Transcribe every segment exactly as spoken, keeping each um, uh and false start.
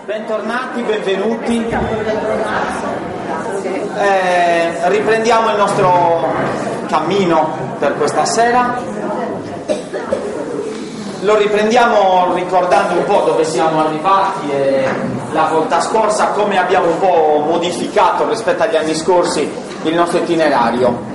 Bentornati, benvenuti. Eh, riprendiamo il nostro cammino per questa sera. Lo riprendiamo ricordando un po' dove siamo arrivati e la volta scorsa come abbiamo un po' modificato rispetto agli anni scorsi il nostro itinerario.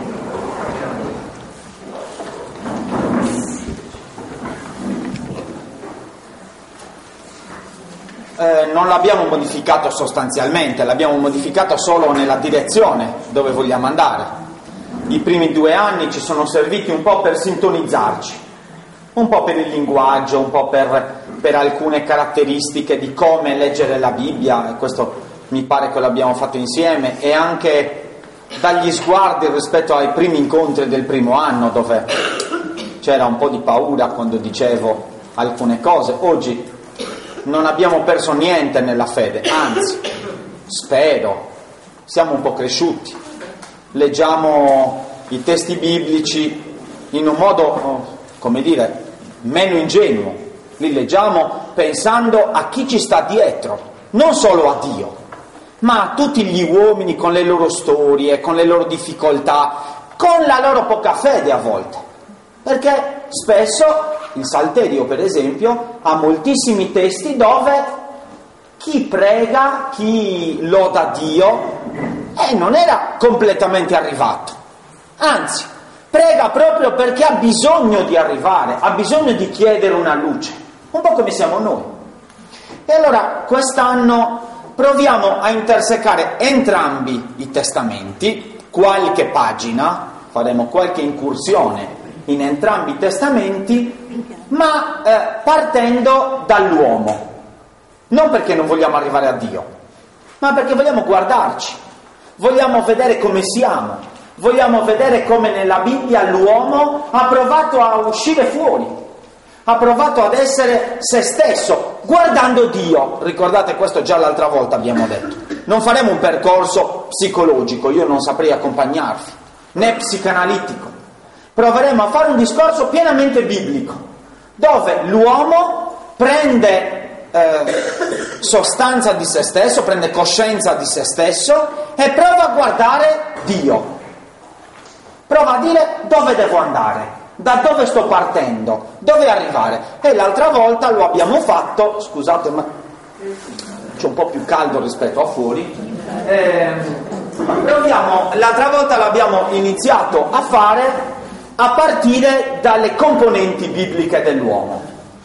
Eh, non l'abbiamo modificato sostanzialmente, l'abbiamo modificato solo nella direzione dove vogliamo andare. I primi due anni ci sono serviti un po' per sintonizzarci, un po' per il linguaggio, un po' per, per alcune caratteristiche di come leggere la Bibbia, e questo mi pare che l'abbiamo fatto insieme, e anche dagli sguardi rispetto ai primi incontri del primo anno, dove c'era un po' di paura quando dicevo alcune cose. Oggi non abbiamo perso niente nella fede, anzi, spero, siamo un po' cresciuti, leggiamo i testi biblici in un modo, come dire, meno ingenuo, li leggiamo pensando a chi ci sta dietro, non solo a Dio, ma a tutti gli uomini con le loro storie, con le loro difficoltà, con la loro poca fede a volte, perché spesso il Salterio, per esempio, ha moltissimi testi dove chi prega, chi loda Dio, eh, non era completamente arrivato. Anzi, prega proprio perché ha bisogno di arrivare, ha bisogno di chiedere una luce, un po' come siamo noi. E allora quest'anno proviamo a intersecare entrambi i testamenti, qualche pagina, faremo qualche incursione in entrambi i testamenti, ma eh, partendo dall'uomo, non perché non vogliamo arrivare a Dio, ma perché vogliamo guardarci, vogliamo vedere come siamo, vogliamo vedere come nella Bibbia l'uomo ha provato a uscire fuori, ha provato ad essere se stesso, guardando Dio. Ricordate, questo già l'altra volta abbiamo detto, non faremo un percorso psicologico, io non saprei accompagnarvi, né psicanalitico. Proveremo a fare un discorso pienamente biblico, dove l'uomo prende eh, sostanza di se stesso, prende coscienza di se stesso e prova a guardare Dio. Prova a dire dove devo andare, da dove sto partendo, dove arrivare. E l'altra volta lo abbiamo fatto, scusate ma c'è un po' più caldo rispetto a fuori, eh, proviamo, l'altra volta l'abbiamo iniziato a fare a partire dalle componenti bibliche dell'uomo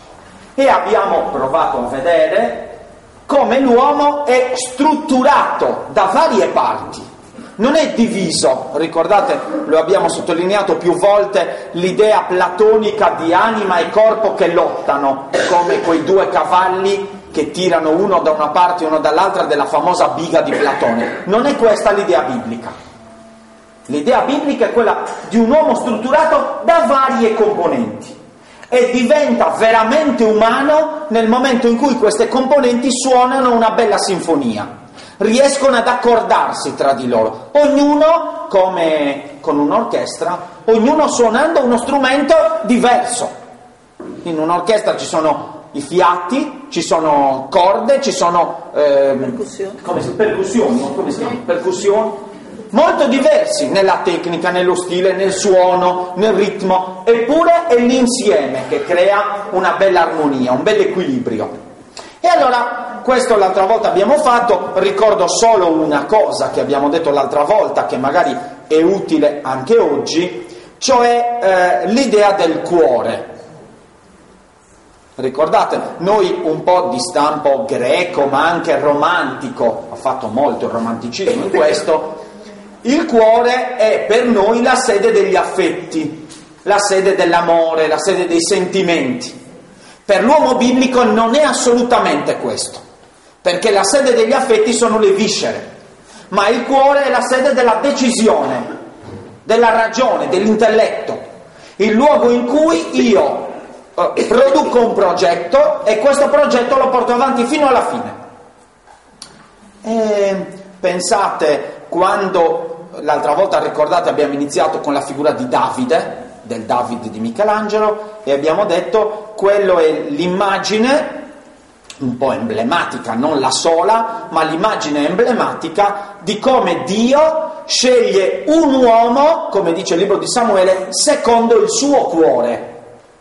e abbiamo provato a vedere come l'uomo è strutturato da varie parti, non è diviso. Ricordate, lo abbiamo sottolineato più volte, l'idea platonica di anima e corpo che lottano, come quei due cavalli che tirano uno da una parte e uno dall'altra della famosa biga di Platone. Non è questa l'idea biblica. L'idea biblica è quella di un uomo strutturato da varie componenti e diventa veramente umano nel momento in cui queste componenti suonano una bella sinfonia, riescono ad accordarsi tra di loro, ognuno come con un'orchestra, ognuno suonando uno strumento diverso. In un'orchestra ci sono i fiati, ci sono corde, ci sono eh, percussioni, come si, percussioni, come si chiama? Percussioni. Molto diversi nella tecnica, nello stile, nel suono, nel ritmo, eppure è l'insieme che crea una bella armonia, un bel equilibrio. E allora, questo l'altra volta abbiamo fatto, ricordo solo una cosa che abbiamo detto l'altra volta, che magari è utile anche oggi, cioè eh, l'idea del cuore. Ricordate, noi un po' di stampo greco, ma anche romantico, ha fatto molto il romanticismo in questo. Il cuore è per noi la sede degli affetti, la sede dell'amore, la sede dei sentimenti. Per l'uomo biblico non è assolutamente questo, perché la sede degli affetti sono le viscere, ma il cuore è la sede della decisione, della ragione, dell'intelletto, il luogo in cui io eh, produco un progetto e questo progetto lo porto avanti fino alla fine. E pensate, quando l'altra volta, ricordate, abbiamo iniziato con la figura di Davide, del David di Michelangelo, e abbiamo detto quello è l'immagine un po' emblematica, non la sola, ma l'immagine emblematica di come Dio sceglie un uomo, come dice il libro di Samuele, secondo il suo cuore.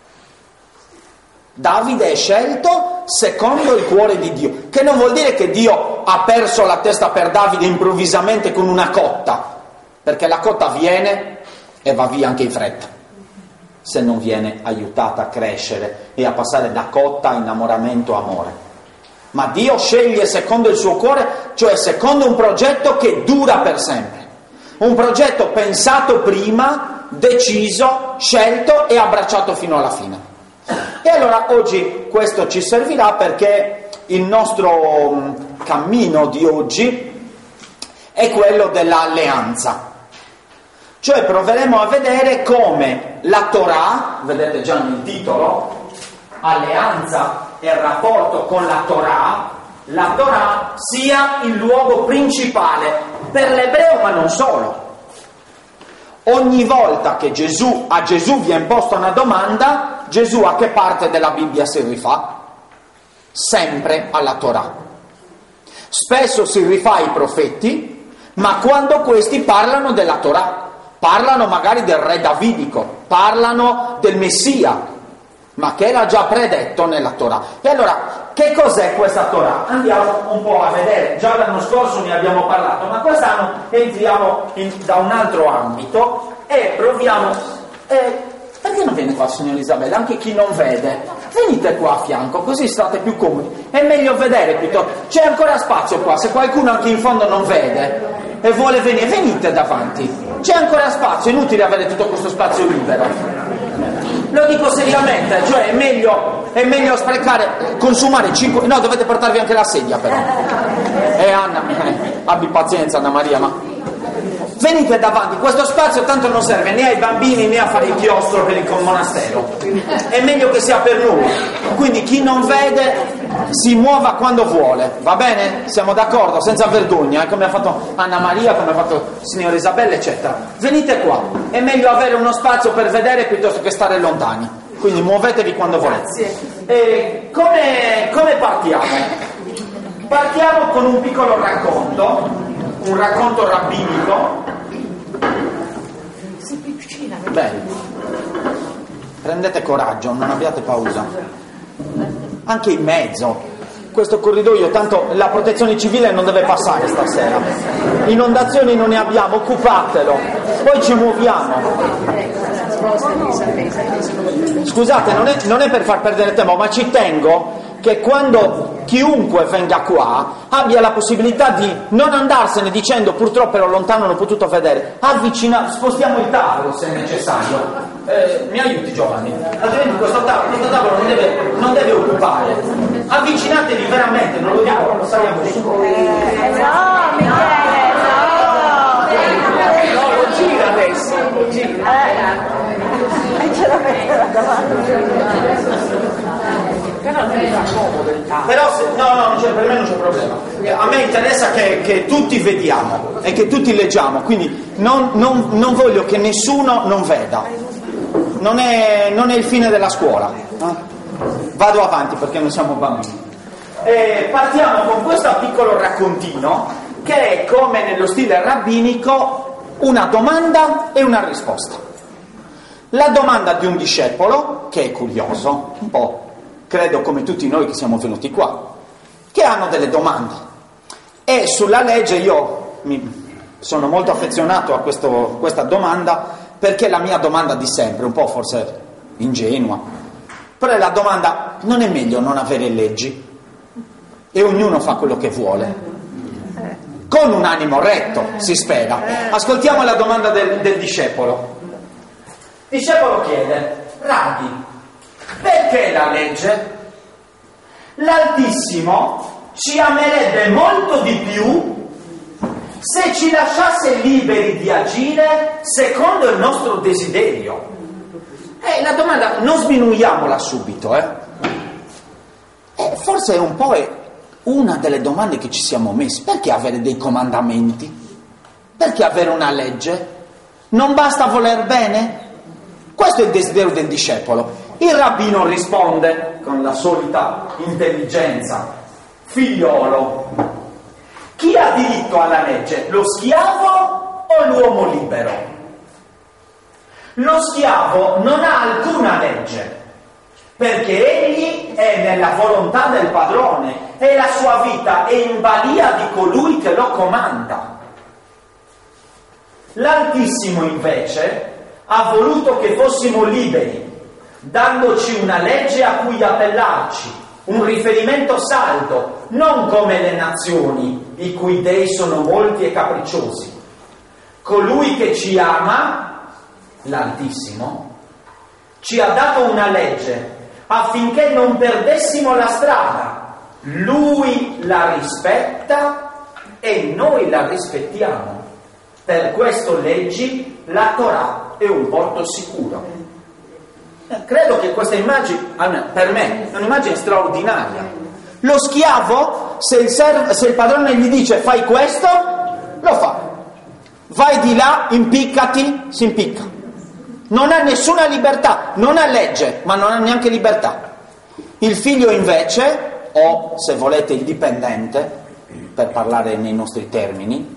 Davide è scelto secondo il cuore di Dio, che non vuol dire che Dio ha perso la testa per Davide improvvisamente con una cotta, perché la cotta viene e va via anche in fretta, se non viene aiutata a crescere e a passare da cotta a innamoramento a amore. Ma Dio sceglie secondo il suo cuore, cioè secondo un progetto che dura per sempre, un progetto pensato prima, deciso, scelto e abbracciato fino alla fine. E allora oggi questo ci servirà, perché il nostro cammino di oggi è quello dell'alleanza. Cioè proveremo a vedere come la Torah, vedete già nel titolo, alleanza e rapporto con la Torah, la Torah sia il luogo principale per l'ebreo, ma non solo. Ogni volta che Gesù, a Gesù viene posta una domanda, Gesù a che parte della Bibbia si rifà? Sempre alla Torah. Spesso si rifà ai profeti, ma quando questi parlano della Torah, parlano magari del re davidico, parlano del Messia, ma che era già predetto nella Torah. E allora, che cos'è questa Torah? Andiamo un po' a vedere. Già l'anno scorso ne abbiamo parlato, ma quest'anno entriamo in, da un altro ambito e proviamo... Eh, perché non viene qua, signora Isabella? Anche chi non vede, venite qua a fianco, così state più comodi. È meglio vedere piuttosto. C'è ancora spazio qua, se qualcuno anche in fondo non vede e vuole venire, venite davanti. C'è ancora spazio, è inutile avere tutto questo spazio libero. Lo dico seriamente, cioè è meglio, è meglio sprecare, consumare cinque... No, dovete portarvi anche la sedia però. Eh Anna, eh, abbi pazienza Anna Maria, ma... Venite davanti, questo spazio tanto non serve né ai bambini né a fare il chiostro per il monastero. È meglio che sia per noi. Quindi chi non vede si muova quando vuole, va bene? Siamo d'accordo, senza vergogna, eh? Come ha fatto Anna Maria, come ha fatto la signora Isabella, eccetera. Venite qua, è meglio avere uno spazio per vedere piuttosto che stare lontani. Quindi muovetevi quando volete. E come, come partiamo? Partiamo con un piccolo racconto, un racconto rabbinico. Bene, prendete coraggio, non abbiate pausa. Anche in mezzo, questo corridoio, tanto la protezione civile non deve passare stasera. Inondazioni non ne abbiamo, occupatelo, poi ci muoviamo. Scusate, non è, non è per far perdere tempo, ma ci tengo che quando chiunque venga qua abbia la possibilità di non andarsene dicendo purtroppo ero lontano, non ho potuto vedere, avvicinare, spostiamo il tavolo se è necessario. Eh, mi aiuti Giovanni, altrimenti questo tavolo, questo tavolo non deve, non deve occupare. Avvicinatevi veramente, non lo dico, lo saliamo su. No, Michele, no, no, lo gira adesso, lo gira. E ce la metterà davanti. Però se, no, no, non c'è, per me non c'è problema. A me interessa che, che tutti vediamo e che tutti leggiamo, quindi non, non, non voglio che nessuno non veda. Non è, non è il fine della scuola. Eh? Vado avanti perché non siamo bambini. E partiamo con questo piccolo raccontino che è, come nello stile rabbinico, una domanda e una risposta. La domanda di un discepolo, che è curioso, un po', credo come tutti noi che siamo venuti qua, che hanno delle domande. E sulla legge io mi sono molto affezionato a questo, questa domanda, perché è la mia domanda di sempre, un po' forse ingenua. Però è la domanda: non è meglio non avere leggi? E ognuno fa quello che vuole? Con un animo retto, si spera. Ascoltiamo la domanda del, del discepolo. Il discepolo chiede: Rabbi, perché la legge? L'Altissimo ci amerebbe molto di più se ci lasciasse liberi di agire secondo il nostro desiderio. E la domanda, non sminuiamola subito, eh? eh forse è un po' è una delle domande che ci siamo messi. Perché avere dei comandamenti? Perché avere una legge? Non basta voler bene? Questo è il desiderio del discepolo. Il rabbino risponde, con la solita intelligenza, figliolo, chi ha diritto alla legge? Lo schiavo o l'uomo libero? Lo schiavo non ha alcuna legge, perché egli è nella volontà del padrone e la sua vita è in balia di colui che lo comanda. L'Altissimo invece ha voluto che fossimo liberi, dandoci una legge a cui appellarci, un riferimento saldo, non come le nazioni, i cui dei sono molti e capricciosi. Colui che ci ama, l'Altissimo, ci ha dato una legge affinché non perdessimo la strada. Lui la rispetta e noi la rispettiamo. Per questo leggi la Torah è un porto sicuro. Eh, credo che questa immagine, per me, è un'immagine straordinaria. Lo schiavo, se il, serv- se il padrone gli dice fai questo, lo fa. Vai di là, impiccati, si impicca. Non ha nessuna libertà, non ha legge, ma non ha neanche libertà. Il figlio invece, o se volete il dipendente, per parlare nei nostri termini,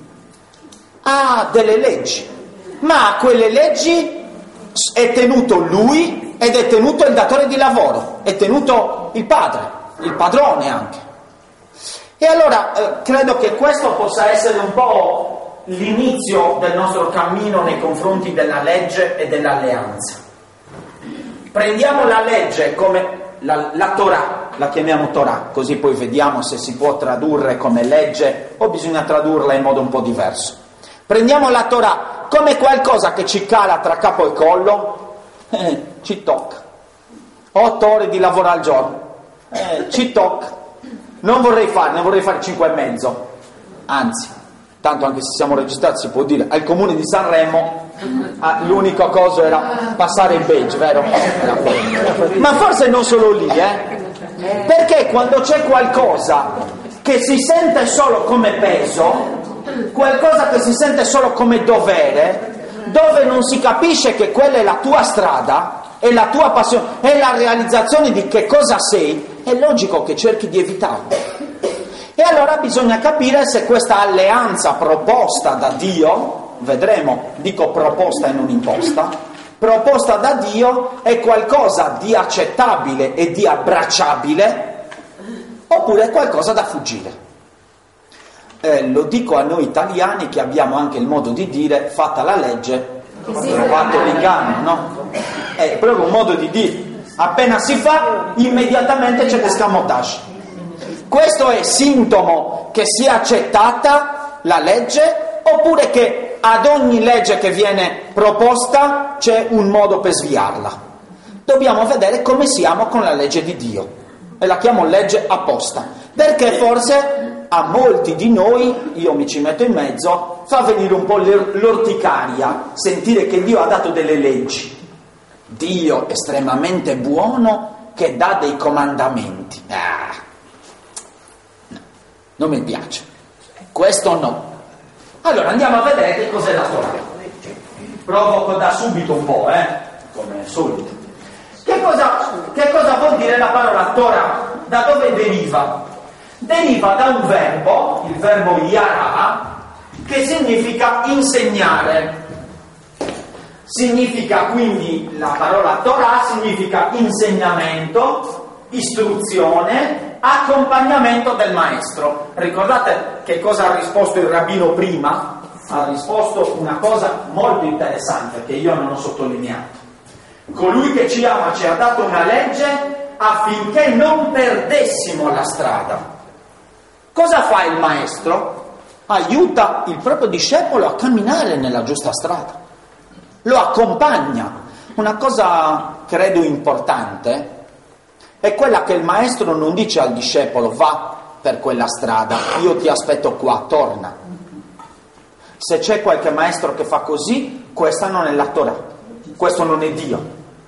ha delle leggi, ma a quelle leggi è tenuto lui ed è tenuto il datore di lavoro, è tenuto il padre, il padrone anche. E allora eh, credo che questo possa essere un po' l'inizio del nostro cammino nei confronti della legge e dell'alleanza. Prendiamo la legge come la, la Torah, la chiamiamo Torah, così poi vediamo se si può tradurre come legge o bisogna tradurla in modo un po' diverso. Prendiamo la Torah come qualcosa che ci cala tra capo e collo, eh, ci tocca. Otto ore di lavoro al giorno, eh, ci tocca. Non vorrei fare, ne vorrei fare cinque e mezzo. Anzi, tanto anche se siamo registrati si può dire, al comune di Sanremo ah, l'unica cosa era passare il badge, vero? Ma forse non solo lì, eh? Perché quando c'è qualcosa che si sente solo come peso, qualcosa che si sente solo come dovere, dove non si capisce che quella è la tua strada, è la tua passione, è la realizzazione di che cosa sei, è logico che cerchi di evitarlo. E allora bisogna capire se questa alleanza proposta da Dio, vedremo, dico proposta e non imposta, proposta da Dio è qualcosa di accettabile e di abbracciabile, oppure è qualcosa da fuggire. Eh, lo dico a noi italiani che abbiamo anche il modo di dire fatta la legge, trovato l'inganno, no? È proprio un modo di dire, appena si fa immediatamente c'è l'escamotage. Questo è sintomo che sia accettata la legge oppure che ad ogni legge che viene proposta c'è un modo per sviarla. Dobbiamo vedere come siamo con la legge di Dio e la chiamo legge apposta, perché forse a molti di noi, io mi ci metto in mezzo, fa venire un po' l'orticaria sentire che Dio ha dato delle leggi. Dio estremamente buono che dà dei comandamenti. Ah, no, non mi piace. Questo no. Allora andiamo a vedere che cos'è la Torah. Provoco da subito un po', eh, come al solito. Che cosa, che cosa vuol dire la parola Torah? Da dove deriva? Deriva da un verbo, il verbo yara, che significa insegnare. Significa quindi, la parola Torah significa insegnamento, istruzione, accompagnamento del maestro. Ricordate che cosa ha risposto il rabbino prima? Ha risposto una cosa molto interessante che io non ho sottolineato. Colui che ci ama ci ha dato una legge affinché non perdessimo la strada. Cosa fa il maestro? Aiuta il proprio discepolo a camminare nella giusta strada. Lo accompagna. Una cosa credo importante è quella che il maestro non dice al discepolo va per quella strada, io ti aspetto qua, torna. Se c'è qualche maestro che fa così, questa non è la Torah, questo non è Dio.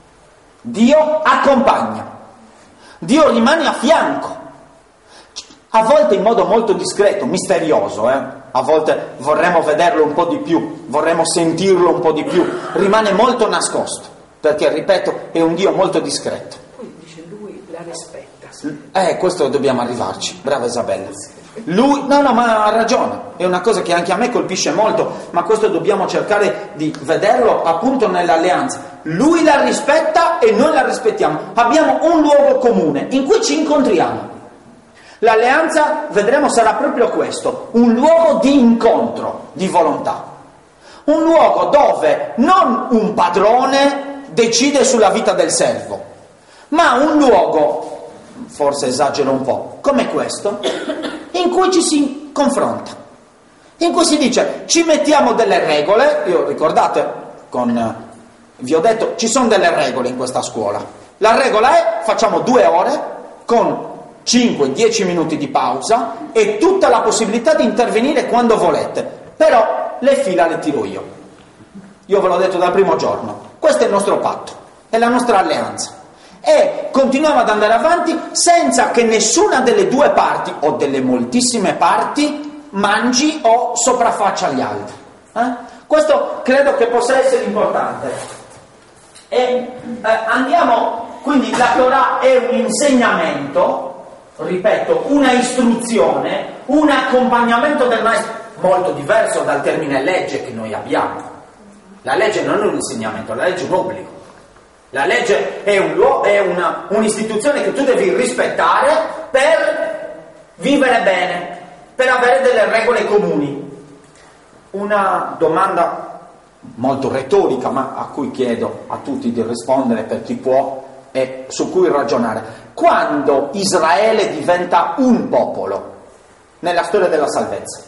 Dio accompagna, Dio rimane a fianco, a volte in modo molto discreto, misterioso, eh? A volte vorremmo vederlo un po' di più, vorremmo sentirlo un po' di più, rimane molto nascosto, perché, ripeto, è un Dio molto discreto. Poi dice lui la rispetta. Eh, questo dobbiamo arrivarci, brava Isabella. Lui, no, no, ma ha ragione, è una cosa che anche a me colpisce molto, ma questo dobbiamo cercare di vederlo appunto nell'alleanza. Lui la rispetta e noi la rispettiamo. Abbiamo un luogo comune in cui ci incontriamo. L'alleanza, vedremo, sarà proprio questo, un luogo di incontro, di volontà. Un luogo dove non un padrone decide sulla vita del servo, ma un luogo, forse esagero un po', come questo, in cui ci si confronta, in cui si dice ci mettiamo delle regole. Io, ricordate, con, vi ho detto, ci sono delle regole in questa scuola. La regola è facciamo due ore con cinque dieci minuti di pausa e tutta la possibilità di intervenire quando volete, però le fila le tiro io. Io ve l'ho detto dal primo giorno, questo è il nostro patto, è la nostra alleanza. E continuiamo ad andare avanti senza che nessuna delle due parti, o delle moltissime parti, mangi o sopraffaccia gli altri. Eh? Questo credo che possa essere importante. E eh, andiamo, quindi la Torah è un insegnamento, ripeto, una istruzione, un accompagnamento del maestro, molto diverso dal termine legge che noi abbiamo. La legge non è un insegnamento, la legge è un obbligo. La legge è, un, è una, un'istituzione che tu devi rispettare per vivere bene, per avere delle regole comuni. Una domanda molto retorica, ma a cui chiedo a tutti di rispondere per chi può e su cui ragionare. Quando Israele diventa un popolo nella storia della salvezza?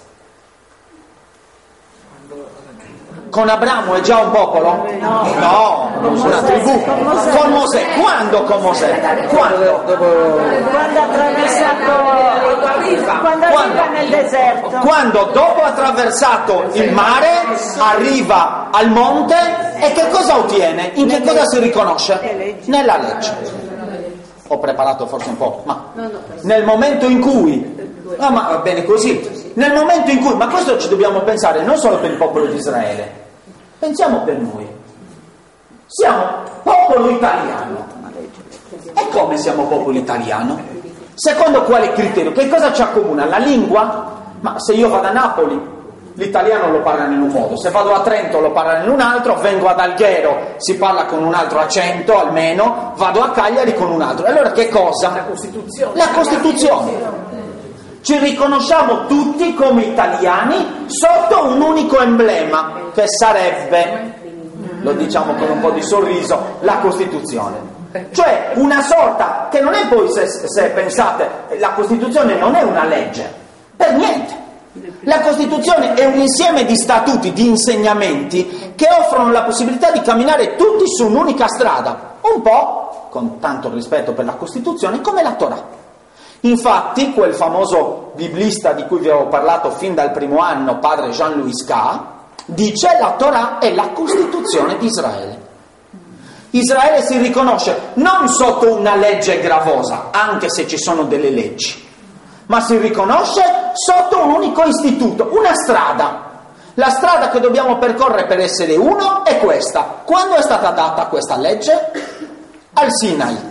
Con Abramo è già un popolo? No, no, una tribù. Con Mosè, quando con Mosè? Quando? Quando ha attraversato, quando arriva nel deserto. Quando dopo ha attraversato il mare, arriva al monte e che cosa ottiene? In che cosa si riconosce? Nella legge. Ho preparato forse un po', ma nel momento in cui, no, ma va bene così, nel momento in cui, ma questo ci dobbiamo pensare non solo per il popolo di Israele, pensiamo per noi. Siamo popolo italiano. E come siamo popolo italiano? Secondo quale criterio? Che cosa ci accomuna? La lingua? Ma se io vado a Napoli, l'italiano lo parlano in un modo, se vado a Trento lo parlano in un altro, vengo ad Alghero, si parla con un altro accento almeno, vado a Cagliari con un altro. Allora che cosa? La Costituzione. La Costituzione. Ci riconosciamo tutti come italiani sotto un unico emblema, che sarebbe, lo diciamo con un po' di sorriso, la Costituzione. Cioè una sorta, che non è poi, se, se pensate, la Costituzione non è una legge, per niente. La Costituzione è un insieme di statuti, di insegnamenti che offrono la possibilità di camminare tutti su un'unica strada, un po', con tanto rispetto per la Costituzione, come la Torah. Infatti, quel famoso biblista di cui vi avevo parlato fin dal primo anno, padre Jean-Louis K., dice la Torah è la Costituzione di Israele. Israele si riconosce non sotto una legge gravosa, anche se ci sono delle leggi, ma si riconosce sotto un unico istituto, una strada. La strada che dobbiamo percorrere per essere uno è questa. Quando è stata data questa legge? Al Sinai.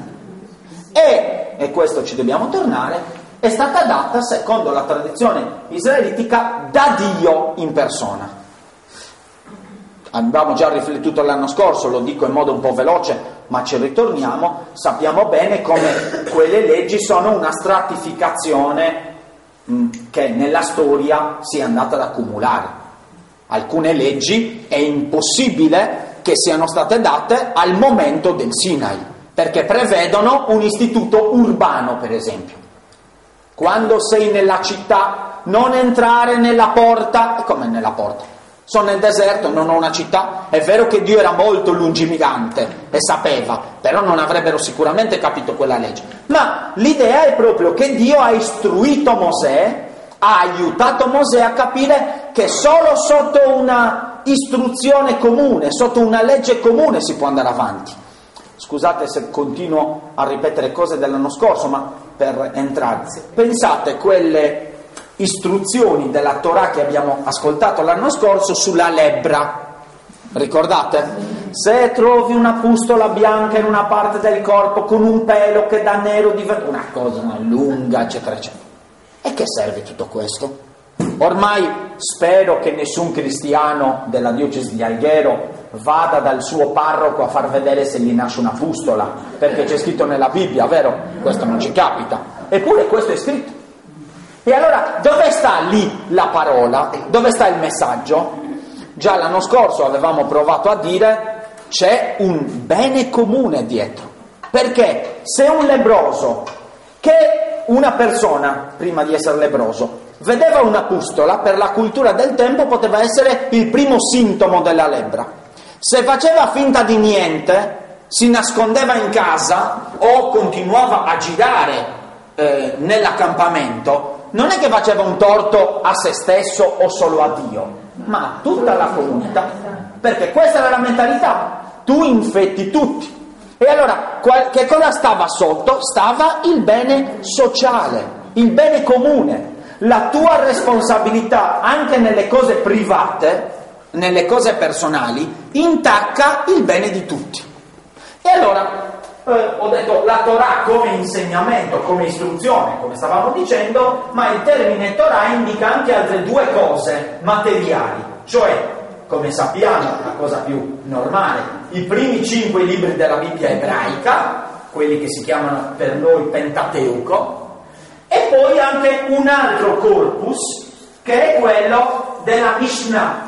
E, e questo ci dobbiamo tornare, è stata data, secondo la tradizione israelitica, da Dio in persona. Abbiamo già riflettuto l'anno scorso, lo dico in modo un po' veloce, ma ci ritorniamo. Sappiamo bene come quelle leggi sono una stratificazione mh, che nella storia si è andata ad accumulare. Alcune leggi è impossibile che siano state date al momento del Sinai, perché prevedono un istituto urbano, per esempio. Quando sei nella città, non entrare nella porta. Come nella porta? Sono nel deserto, non ho una città. È vero che Dio era molto lungimirante e sapeva, però non avrebbero sicuramente capito quella legge. Ma l'idea è proprio che Dio ha istruito Mosè, ha aiutato Mosè a capire che solo sotto una istruzione comune, sotto una legge comune si può andare avanti. Scusate se continuo a ripetere cose dell'anno scorso, ma per entrare. Pensate quelle istruzioni della Torah che abbiamo ascoltato l'anno scorso sulla lebbra. Ricordate? se trovi una pustola bianca in una parte del corpo con un pelo che da nero diventa una cosa lunga, eccetera, eccetera. E che serve tutto questo? Ormai spero che nessun cristiano della diocesi di Alghero vada dal suo parroco a far vedere se gli nasce una pustola, perché c'è scritto nella Bibbia, vero? Questo non ci capita. Eppure questo è scritto. E allora dove sta lì la parola? Dove sta il messaggio? Già l'anno scorso avevamo provato a dire c'è un bene comune dietro. Perché se un lebbroso, che una persona prima di essere lebbroso vedeva una pustola, per la cultura del tempo poteva essere il primo sintomo della lebbra. Se faceva finta di niente, si nascondeva in casa o continuava a girare eh, nell'accampamento, non è che faceva un torto a se stesso o solo a Dio, ma a tutta la comunità, perché questa era la mentalità, tu infetti tutti. E allora qual- che cosa stava sotto? Stava il bene sociale, il bene comune, la tua responsabilità anche nelle cose private, nelle cose personali, intacca il bene di tutti. E allora eh, ho detto la Torah come insegnamento, come istruzione, come stavamo dicendo, ma il termine Torah indica anche altre due cose materiali, cioè, come sappiamo, la cosa più normale, i primi cinque libri della Bibbia ebraica, quelli che si chiamano per noi Pentateuco, e poi anche un altro corpus che è quello della Mishnah.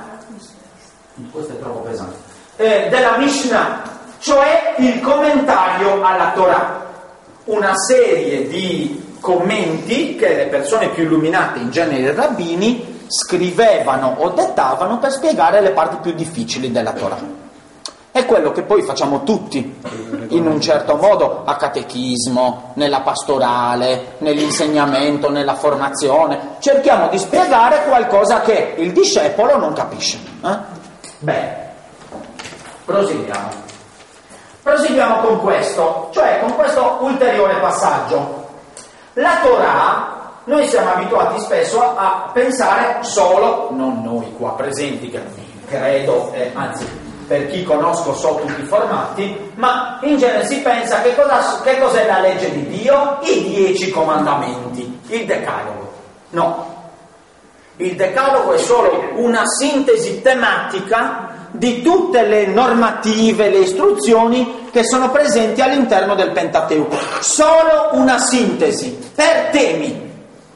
Questo è troppo pesante. Eh, della Mishnah, cioè il commentario alla Torah, una serie di commenti che le persone più illuminate, in genere i rabbini, scrivevano o dettavano per spiegare le parti più difficili della Torah. È quello che poi facciamo tutti, in un certo modo, a catechismo, nella pastorale, nell'insegnamento, nella formazione. Cerchiamo di spiegare qualcosa che il discepolo non capisce. Eh? Bene, proseguiamo. Proseguiamo con questo, cioè con questo ulteriore passaggio. La Torah, noi siamo abituati spesso a, a pensare solo, non noi qua presenti, che credo, eh, anzi per chi conosco so tutti i formati, ma in genere si pensa che, cosa, che cos'è la legge di Dio? I dieci comandamenti, il decalogo. No, il decalogo è solo una sintesi tematica di tutte le normative, le istruzioni che sono presenti all'interno del Pentateuco. Solo una sintesi, per temi.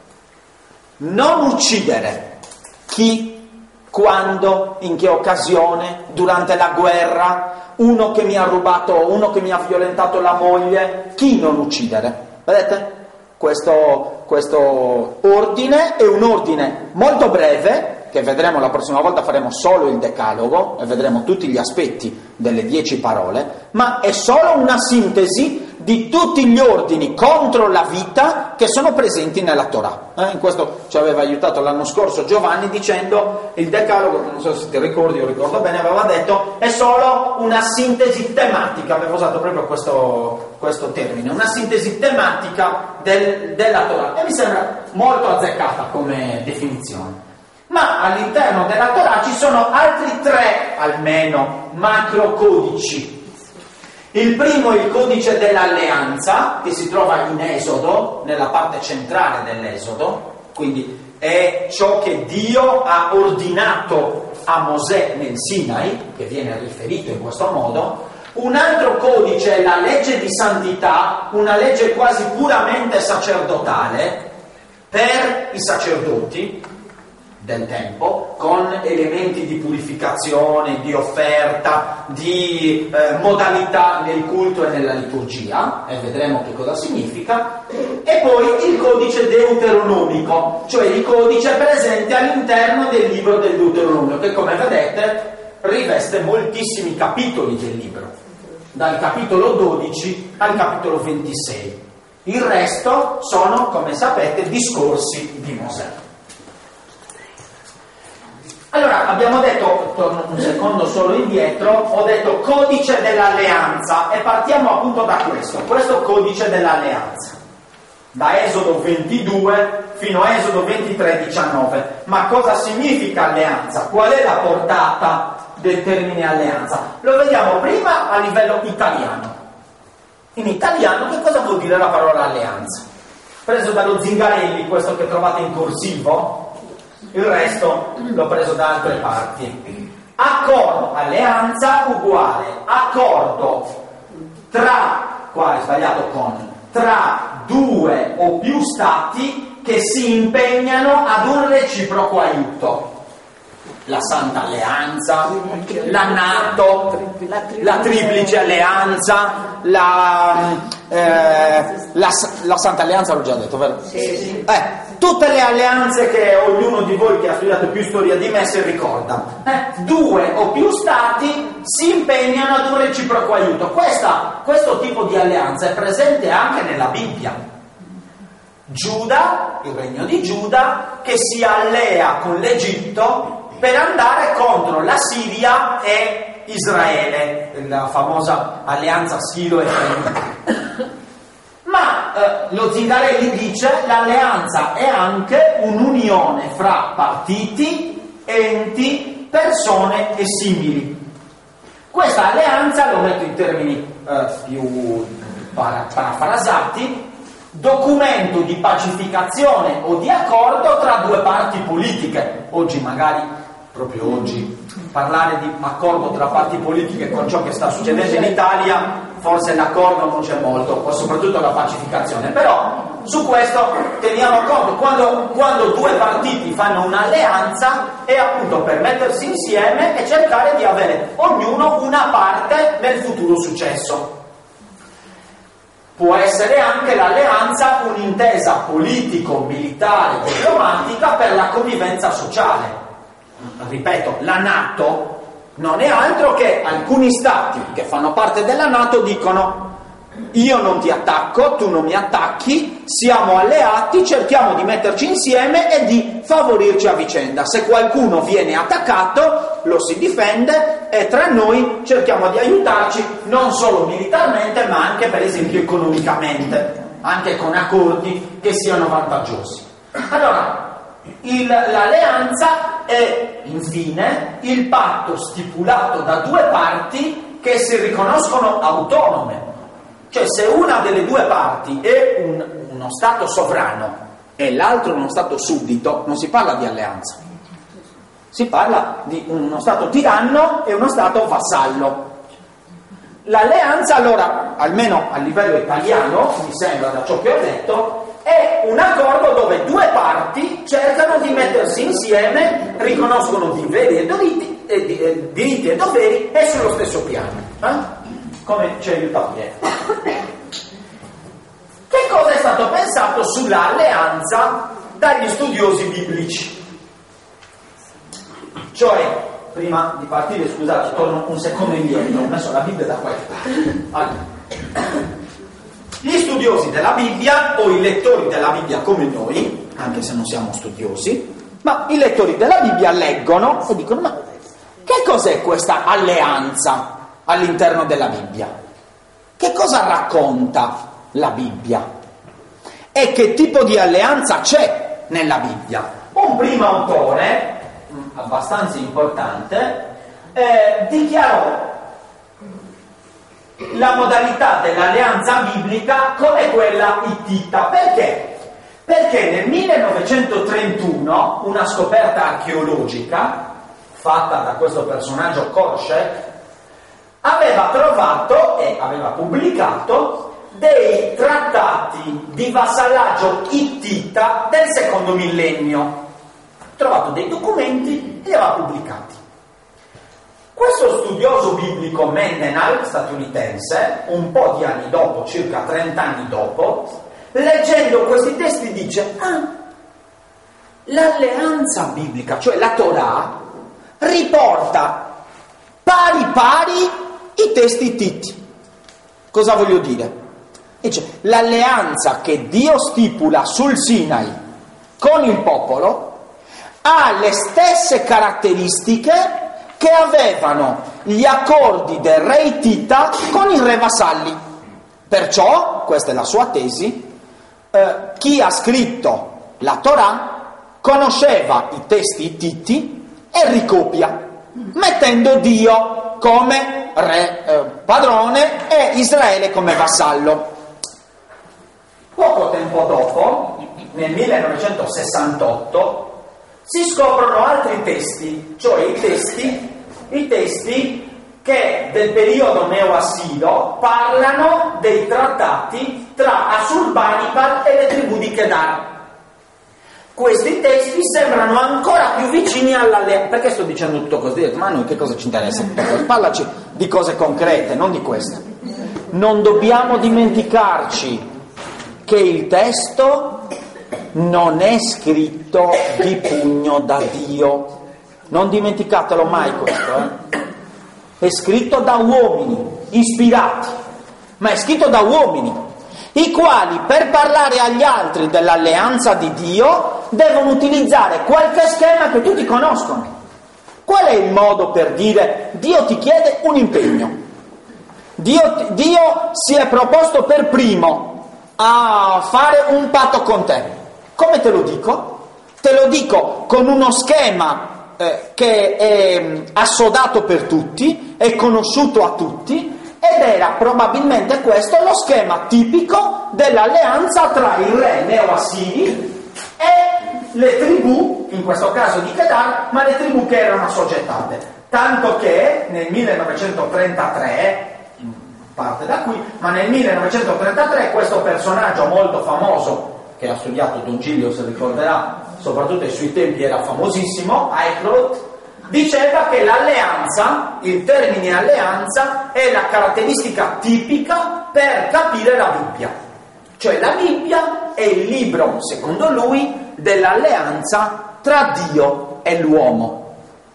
Non uccidere. Chi, quando, in che occasione, durante la guerra, uno che mi ha rubato, uno che mi ha violentato la moglie, chi non uccidere? Vedete? Questo, questo ordine è un ordine molto breve, che vedremo la prossima volta, faremo solo il decalogo e vedremo tutti gli aspetti delle dieci parole, ma è solo una sintesi di tutti gli ordini contro la vita che sono presenti nella Torah. Eh, in questo ci aveva aiutato l'anno scorso Giovanni dicendo il decalogo, non so se ti ricordi, io ricordo bene, aveva detto è solo una sintesi tematica, aveva usato proprio questo, questo termine, una sintesi tematica del, della Torah, e mi sembra molto azzeccata come definizione. Ma all'interno della Torah ci sono altri tre, almeno, macrocodici. Il primo è il codice dell'alleanza, che si trova in Esodo, nella parte centrale dell'Esodo, quindi è ciò che Dio ha ordinato a Mosè nel Sinai, che viene riferito in questo modo. Un altro codice è la legge di santità, una legge quasi puramente sacerdotale per i sacerdoti del tempo, con elementi di purificazione, di offerta, di eh, modalità nel culto e nella liturgia, e vedremo che cosa significa. E poi il codice deuteronomico, cioè il codice presente all'interno del libro del Deuteronomio, che come vedete riveste moltissimi capitoli del libro, dal capitolo dodici al capitolo ventisei. Il resto sono, come sapete, discorsi di Mosè. Allora, abbiamo detto, torno un secondo solo indietro, ho detto codice dell'alleanza, e partiamo appunto da questo, questo codice dell'alleanza, da Esodo ventidue fino a Esodo ventitré diciannove. Ma cosa significa alleanza? Qual è la portata del termine alleanza. Lo vediamo prima a livello italiano. In italiano che cosa vuol dire la parola alleanza? Preso dallo Zingarelli, questo che trovate in corsivo, il resto l'ho preso da altre parti. Accordo, alleanza uguale accordo tra, qua è sbagliato con, tra due o più stati che si impegnano ad un reciproco aiuto. La Santa Alleanza, la NATO, la Triplice Alleanza, la, eh, la, la Santa Alleanza l'ho già detto, vero? Sì, sì. Eh, tutte le alleanze che ognuno di voi che ha studiato più storia di me si ricorda. Eh, due o più stati si impegnano ad un reciproco aiuto. Questa, questo tipo di alleanza è presente anche nella Bibbia. Giuda, il regno di Giuda, che si allea con l'Egitto per andare contro la Siria e Israele, la famosa alleanza Silo-Efraim. Ma eh, lo Zingarelli dice l'alleanza è anche un'unione fra partiti, enti, persone e simili. Questa alleanza, lo metto in termini eh, più para- parafrasati, documento di pacificazione o di accordo tra due parti politiche. Oggi magari, proprio oggi, parlare di accordo tra parti politiche con ciò che sta succedendo in Italia, forse l'accordo non c'è molto, soprattutto la pacificazione, però su questo teniamo conto, quando, quando due partiti fanno un'alleanza è appunto per mettersi insieme e cercare di avere ognuno una parte nel futuro successo. Può essere anche l'alleanza un'intesa politico-militare, diplomatica per la convivenza sociale. Ripeto, la NATO non è altro che alcuni stati che fanno parte della NATO dicono: io non ti attacco, tu non mi attacchi, siamo alleati, cerchiamo di metterci insieme e di favorirci a vicenda. Se qualcuno viene attaccato, lo si difende e tra noi cerchiamo di aiutarci non solo militarmente, ma anche per esempio economicamente, anche con accordi che siano vantaggiosi. Allora, il, l'alleanza è infine il patto stipulato da due parti che si riconoscono autonome. Cioè, se una delle due parti è un, uno Stato sovrano e l'altro uno Stato suddito, non si parla di alleanza. Si parla di uno Stato tiranno e uno Stato vassallo. L'alleanza, allora, almeno a livello italiano, mi sembra da ciò che ho detto, è un accordo dove due parti cercano di mettersi insieme, riconoscono diritti e diritti, eh, diritti e doveri e sullo stesso piano. Eh? Come ci aiuta Pietro. Che cosa è stato pensato sull'alleanza dagli studiosi biblici? Cioè, prima di partire, scusate, torno un secondo indietro, ho messo la Bibbia da questa. Allora, gli studiosi della Bibbia, o i lettori della Bibbia come noi, anche se non siamo studiosi, ma i lettori della Bibbia leggono e dicono: ma che cos'è questa alleanza all'interno della Bibbia? Che cosa racconta la Bibbia? E che tipo di alleanza c'è nella Bibbia? Un primo autore, abbastanza importante, eh, dichiarò la modalità dell'alleanza biblica come quella ittita. Perché? Perché nel millenovecentotrentuno una scoperta archeologica fatta da questo personaggio Korshek aveva trovato e aveva pubblicato dei trattati di vassallaggio ittita del secondo millennio. Ha trovato dei documenti e li aveva pubblicati. Questo studioso biblico Mendenhall, statunitense, un po' di anni dopo, circa trenta anni dopo, leggendo questi testi dice: ah, l'alleanza biblica, cioè la Torah, riporta pari pari i testi ittiti. Cosa voglio dire? Dice, l'alleanza che Dio stipula sul Sinai con il popolo ha le stesse caratteristiche che avevano gli accordi del re ittita con i re vassalli. Perciò, questa è la sua tesi, eh, chi ha scritto la Torah conosceva i testi ittiti e ricopia. mettendo Dio come re eh, padrone e Israele come vassallo. Poco tempo dopo, nel millenovecentosessantotto, si scoprono altri testi, cioè i testi, i testi che del periodo neo-assiro parlano dei trattati tra Assurbanipal e le tribù di Kedar. Questi testi sembrano ancora più vicini all'alleanza. Perché sto dicendo tutto così? Ma a noi che cosa ci interessa? Parlaci di cose concrete, non di queste. Non dobbiamo dimenticarci che il testo non è scritto di pugno da Dio. Non dimenticatelo mai questo, eh? È scritto da uomini, ispirati, ma è scritto da uomini, i quali per parlare agli altri dell'alleanza di Dio devono utilizzare qualche schema che tutti conoscono. Qual è il modo per dire Dio ti chiede un impegno? Dio, Dio si è proposto per primo a fare un patto con te. Come te lo dico? Te lo dico con uno schema eh, che è assodato per tutti, è conosciuto a tutti, ed era probabilmente questo lo schema tipico dell'alleanza tra il re neo-assiri e le tribù, in questo caso di Kedar, ma le tribù che erano assoggettate. Tanto che nel millenovecentotrentatré, parte da qui, ma nel millenovecentotrentatré questo personaggio molto famoso, che ha studiato Don Giglio, si ricorderà, soprattutto ai suoi tempi era famosissimo, Eichroth, diceva che l'alleanza, il termine alleanza, è la caratteristica tipica per capire la Bibbia. Cioè la Bibbia è il libro, secondo lui, dell'alleanza tra Dio e l'uomo.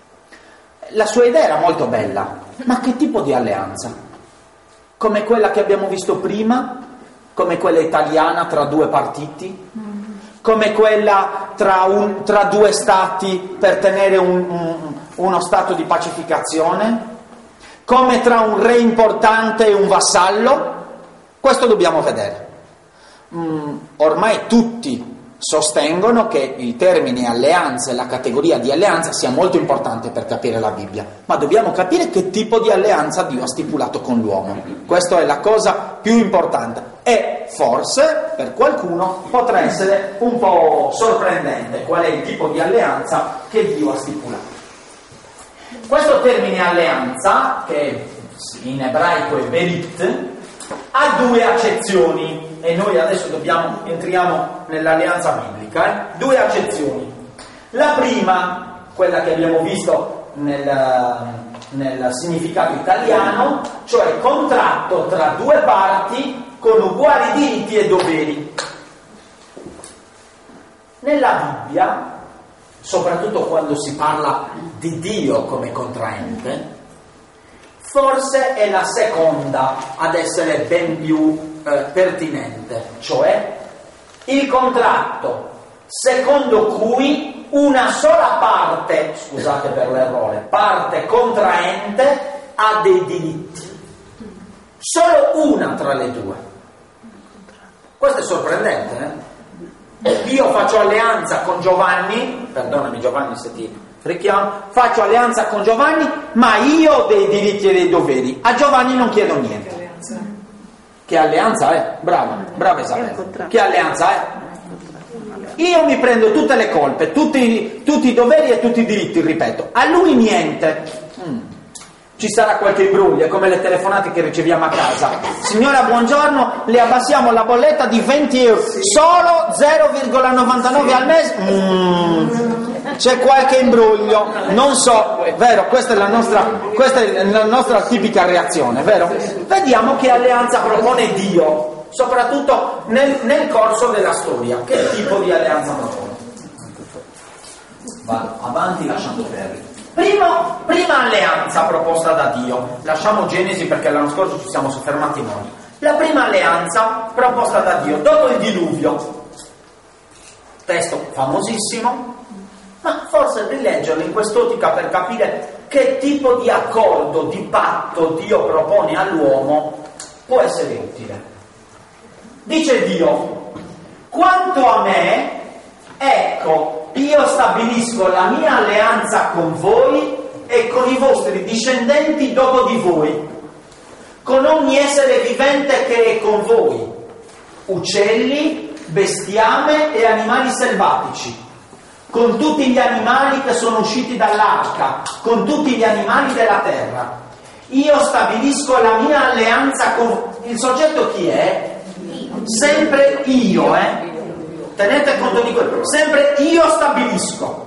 La sua idea era molto bella, ma che tipo di alleanza? Come quella che abbiamo visto prima? Come quella italiana tra due partiti? Come quella tra, un, tra due stati per tenere un, un, uno stato di pacificazione? Come tra un re importante e un vassallo? Questo dobbiamo vedere. Mm, ormai tutti sostengono che il termine alleanza e la categoria di alleanza sia molto importante per capire la Bibbia, ma dobbiamo capire che tipo di alleanza Dio ha stipulato con l'uomo. Questa è la cosa più importante e forse per qualcuno potrà essere un po' sorprendente qual è il tipo di alleanza che Dio ha stipulato. Questo termine alleanza, che in ebraico è berit, ha due accezioni. E noi adesso dobbiamo, entriamo nell'alleanza biblica, eh? Due accezioni. La prima, quella che abbiamo visto nel, nel significato italiano, cioè contratto tra due parti con uguali diritti e doveri. Nella Bibbia, soprattutto quando si parla di Dio come contraente, forse è la seconda ad essere ben più eh, pertinente, cioè il contratto secondo cui una sola parte, scusate per l'errore, parte contraente ha dei diritti, solo una tra le due. Questo è sorprendente, eh? Io faccio alleanza con Giovanni, perdonami Giovanni se ti richiamo, faccio alleanza con Giovanni, ma io ho dei diritti e dei doveri. A Giovanni non chiedo niente. Che alleanza è? Brava, brava Isabella. Che alleanza è? Io mi prendo tutte le colpe, tutti, tutti i doveri e tutti i diritti, ripeto. A lui niente. Mm. Ci sarà qualche imbroglio, come le telefonate che riceviamo a casa. Signora, buongiorno, le abbassiamo la bolletta di venti euro, solo zero virgola novantanove al mese. Mm. C'è qualche imbroglio, non so, vero? Questa è la nostra, questa è la nostra tipica reazione, vero? Vediamo che alleanza propone Dio, soprattutto nel, nel corso della storia. Che tipo di alleanza propone? Vado avanti lasciando perdere. Primo, prima alleanza proposta da Dio. Lasciamo Genesi perché l'anno scorso ci siamo soffermati noi. La prima alleanza proposta da Dio dopo il diluvio. Testo famosissimo, ma forse rileggerlo in quest'ottica per capire che tipo di accordo, di patto Dio propone all'uomo può essere utile. Dice Dio: quanto a me, ecco, io stabilisco la mia alleanza con voi e con i vostri discendenti dopo di voi, con ogni essere vivente che è con voi, uccelli, bestiame e animali selvatici, con tutti gli animali che sono usciti dall'arca, con tutti gli animali della terra. Io stabilisco la mia alleanza con... Il soggetto chi è? Sempre io, eh? Tenete conto di quello. Sempre io stabilisco.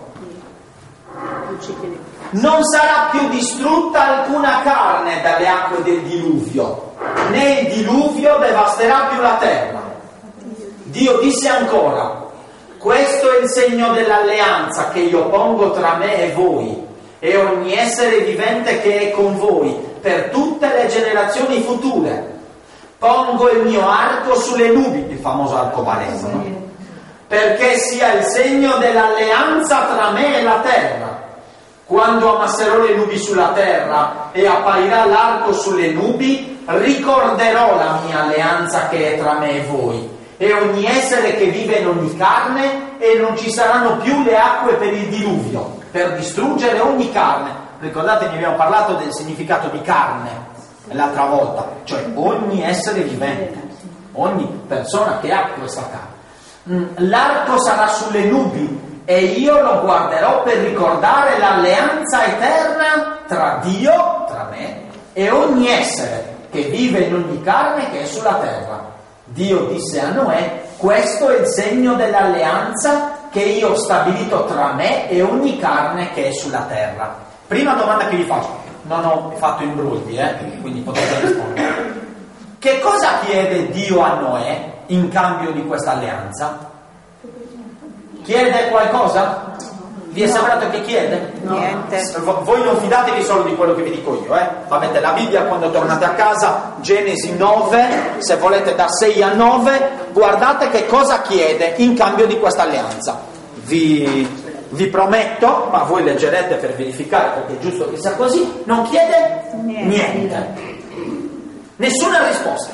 Non sarà più distrutta alcuna carne dalle acque del diluvio, né il diluvio devasterà più la terra. Dio disse ancora: questo è il segno dell'alleanza che io pongo tra me e voi e ogni essere vivente che è con voi per tutte le generazioni future. Pongo il mio arco sulle nubi, il famoso arcobaleno, no? Perché sia il segno dell'alleanza tra me e la terra. Quando ammasserò le nubi sulla terra e apparirà l'arco sulle nubi, ricorderò la mia alleanza che è tra me e voi e ogni essere che vive in ogni carne, e non ci saranno più le acque per il diluvio, per distruggere ogni carne. Ricordate, ne abbiamo parlato del significato di carne l'altra volta, cioè ogni essere vivente, ogni persona che ha questa carne. L'arco sarà sulle nubi e io lo guarderò per ricordare l'alleanza eterna tra Dio, tra me, e ogni essere che vive in ogni carne che è sulla terra. Dio disse a Noè: questo è il segno dell'alleanza che io ho stabilito tra me e ogni carne che è sulla terra. Prima domanda che vi faccio, non ho fatto imbrogli, eh? Quindi potete rispondere. Che cosa chiede Dio a Noè in cambio di questa alleanza? Chiede qualcosa? Vi è sembrato che chiede? Niente. Voi non fidatevi solo di quello che vi dico io, eh? Avete la Bibbia quando tornate a casa, Genesi nove, se volete da sei a nove, guardate che cosa chiede in cambio di questa alleanza. Vi, vi prometto, ma voi leggerete per verificare perché è giusto che sia così, non chiede niente. niente. Nessuna risposta.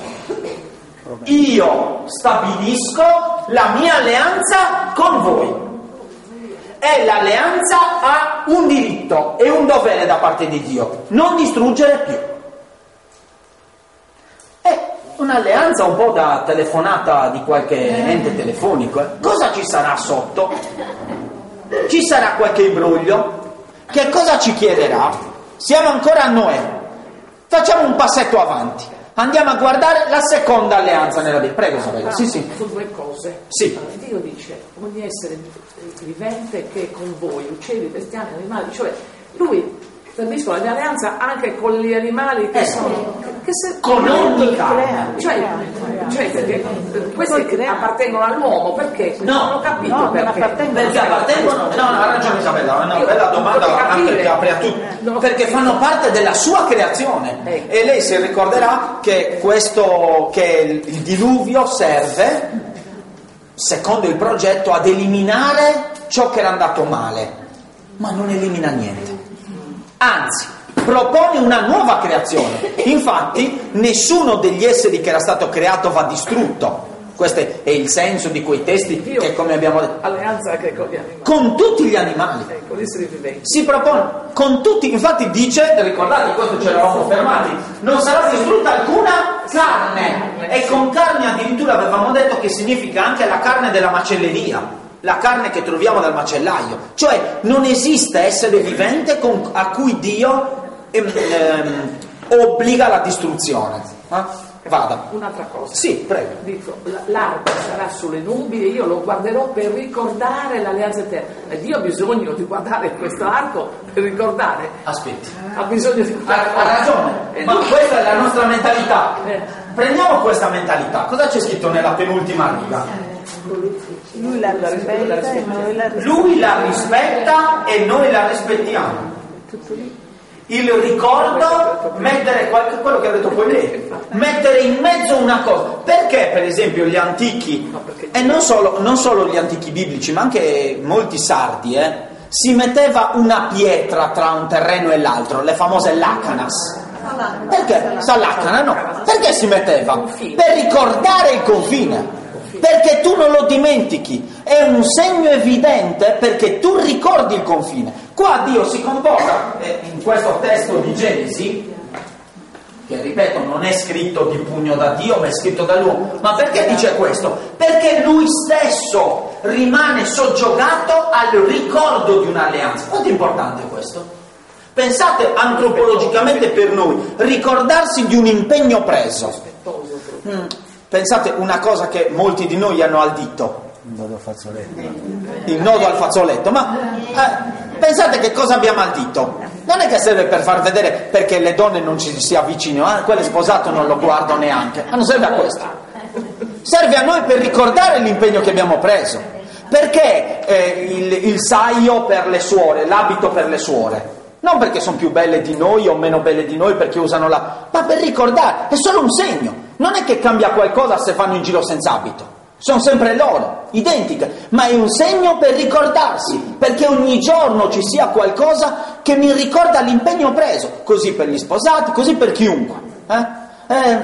Io stabilisco la mia alleanza con voi. E l'alleanza ha un diritto e un dovere da parte di Dio: non distruggere più. È un'alleanza un po' da telefonata di qualche ente telefonico. Eh? Cosa ci sarà sotto? Ci sarà qualche imbroglio? Che cosa ci chiederà? Siamo ancora a Noè. Facciamo un passetto avanti. Andiamo a guardare la seconda alleanza nella Bibbia. Prego, sorella. Sì, sì. Su due cose. Sì. Dio dice: ogni essere vivente che è con voi, uccelli, bestiame, animali, cioè lui stabilisce la mia alleanza anche con gli animali che eh, sono che se, con ogni carne, cioè, cioè perché questi che appartengono all'uomo, perché no, non ho capito no, perché perché appartengono, no, no, ha ragione Isabella, è una bella domanda anche che apre a tutti, perché fanno parte della sua creazione. eh. E lei si ricorderà che questo che il diluvio serve, secondo il progetto, ad eliminare ciò che era andato male, ma non elimina niente, anzi propone una nuova creazione. Infatti nessuno degli esseri che era stato creato va distrutto. Questo è il senso di quei testi Dio, che, come abbiamo detto, alleanza anche con gli animali, con tutti gli animali, eh, con gli esseri viventi. si propone con tutti. Infatti dice, ricordate, questo ce l'eravamo fermati, non sarà distrutta alcuna carne, e con carne addirittura avevamo detto che significa anche la carne della macelleria, la carne che troviamo dal macellaio. Cioè non esiste essere vivente con, a cui Dio ehm, ehm, obbliga la distruzione. Eh? Vada. Un'altra cosa. Sì, prego. Dico, l'arco sarà sulle nubi e io lo guarderò per ricordare l'alleanza eterna. E Dio ha bisogno di guardare questo arco per ricordare. Aspetti. Ha bisogno di Ha, ha ragione, e ma lui... questa è la nostra mentalità. Eh. Prendiamo questa mentalità. Cosa c'è scritto nella penultima riga? Lui la rispetta e noi la rispettiamo. Lui la rispetta e noi la rispettiamo. Il ricordo, mettere qualche, quello che ha detto poi lei, mettere in mezzo una cosa. Perché per esempio gli antichi, e non solo, non solo gli antichi biblici, ma anche molti sardi, eh, si metteva una pietra tra un terreno e l'altro, le famose lacanas. Perché? Sa lacana, no. Perché si metteva? Per ricordare il confine. perché tu non lo dimentichi, è un segno evidente perché tu ricordi il confine. Qua Dio si comporta, eh, in questo testo di Genesi, che ripeto non è scritto di pugno da Dio ma è scritto da Lui, ma perché dice questo? Perché Lui stesso rimane soggiogato al ricordo di un'alleanza. Quanto è importante questo? Pensate antropologicamente per noi, ricordarsi di un impegno preso. Mm. Pensate una cosa che molti di noi hanno al dito, il nodo al fazzoletto, il nodo al fazzoletto, ma eh, pensate che cosa abbiamo al dito. Non è che serve per far vedere perché le donne non ci si avvicinino, ah, quelle sposato non lo guardo neanche, ma non serve a questo. Serve a noi per ricordare l'impegno che abbiamo preso. Perché eh, il, il saio per le suore, l'abito per le suore? Non perché sono più belle di noi o meno belle di noi perché usano la... ma per ricordare, è solo un segno. Non è che cambia qualcosa se fanno in giro senza abito. Sono sempre loro, identiche, ma è un segno per ricordarsi, perché ogni giorno ci sia qualcosa che mi ricorda l'impegno preso, così per gli sposati, così per chiunque. Eh? Eh,